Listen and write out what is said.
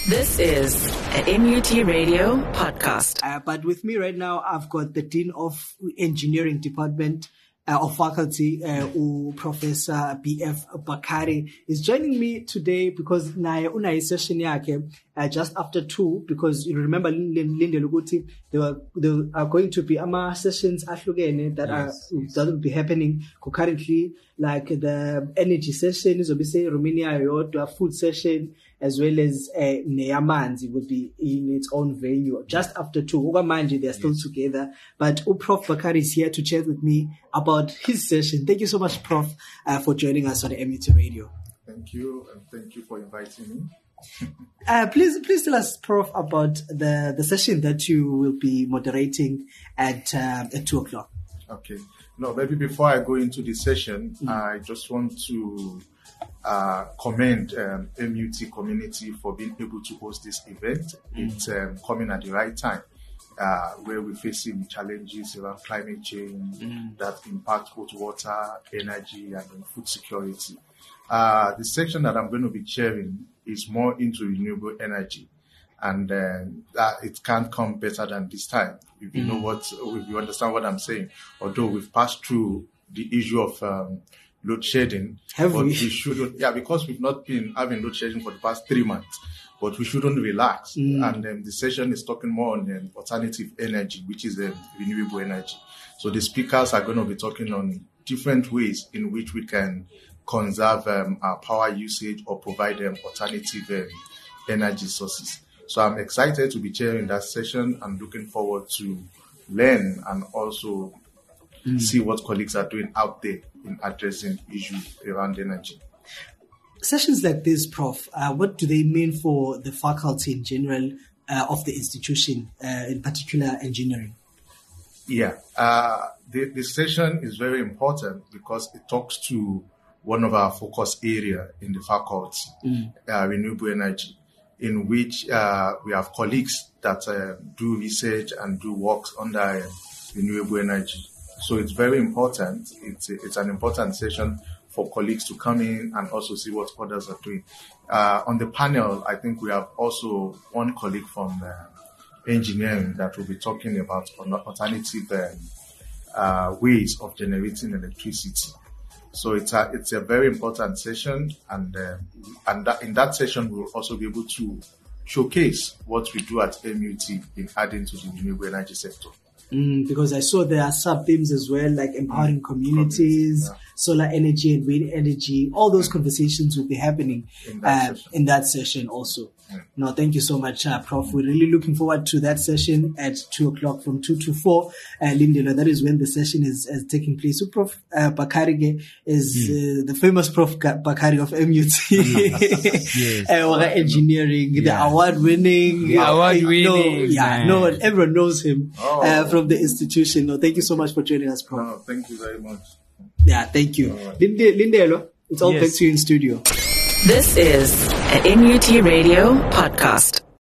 This is a MUT Radio podcast. But with me right now, I've got the Dean of Engineering Department of Faculty, Professor B.F. Bakari, is joining me today because una session yake just after 2, because you remember Linde Luguti, there are going to be sessions that will be happening concurrently, like the energy session is obviously Romania food session, as well as Neyamanzi would be in its own venue just after 2. Ugamanji, they're still together. But Prof. Bakari is here to chat with me about his session. Thank you so much, Prof, for joining us on the MUT Radio. Thank you, and thank you for inviting me. Please tell us, Prof, about the session that you will be moderating at 2 o'clock. Okay. No, maybe before I go into the session, I just want to commend MUT community for being able to host this event. It's coming at the right time, where we're facing challenges around climate change that impact both water, energy, and food security. The section that I'm going to be chairing is more into renewable energy, and it can't come better than this time. If you know if you understand what I'm saying, although we've passed through the issue of load shedding, we shouldn't, because we've not been having load shedding for the past 3 months, but we shouldn't relax. And the session is talking more on alternative energy, which is renewable energy. So the speakers are going to be talking on different ways in which we can conserve our power usage or provide alternative energy sources. So I'm excited to be chairing that session. I'm looking forward to learn and also see what colleagues are doing out there in addressing issues around energy. Sessions like this, Prof, what do they mean for the faculty in general of the institution, in particular engineering? The session is very important because it talks to one of our focus area in the faculty, renewable energy, in which we have colleagues that do research and do work under renewable energy. So it's very important. It's an important session for colleagues to come in and also see what others are doing. On the panel, I think we have also one colleague from engineering that will be talking about alternative ways of generating electricity. So it's a very important session, and in that session we will also be able to showcase what we do at MUT in adding to the renewable energy sector. Because I saw there are sub-themes as well, like empowering communities, solar energy and wind energy. All those conversations will be happening in that session also. No, thank you so much, Prof. We're really looking forward to that session at 2 o'clock from 2 to 4. Lindela, that is when the session is taking place. So Prof. Bakari is the famous Prof. Bakari of MUT. Engineering, the award-winning. Everyone knows him from the institution. No, thank you so much for joining us, Prof. No, thank you very much. Yeah, thank you. Right. Lindelo, it's all back to you in studio. This is a MUT Radio podcast.